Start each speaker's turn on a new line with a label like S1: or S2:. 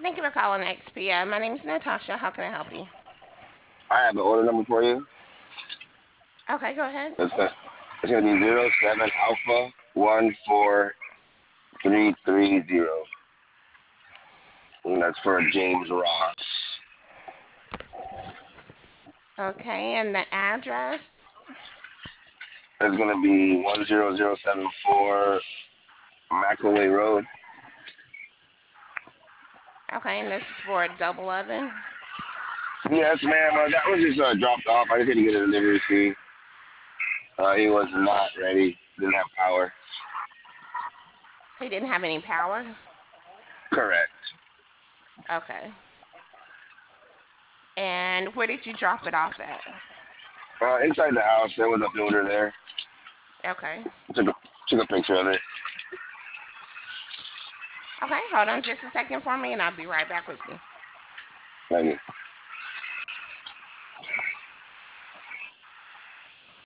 S1: Thank you for calling XPM. My name is Natasha. How can I help you?
S2: I have an order number for you.
S1: Okay, go ahead.
S2: It's gonna be 07 Alpha 14330, and that's for James Ross.
S1: Okay, and the address.
S2: It's gonna be 10074 McElway Road.
S1: Okay, and this is for a double oven.
S2: Yes, ma'am. That was just dropped off. I just had to get a delivery fee. He was not ready. Didn't have power.
S1: He didn't have any power.
S2: Correct.
S1: Okay. And where did you drop it off at?
S2: Inside the house, there was a builder there.
S1: Okay.
S2: Took a took a picture of it.
S1: Okay, hold on just a second for me and I'll be right back with you.
S2: Thank you.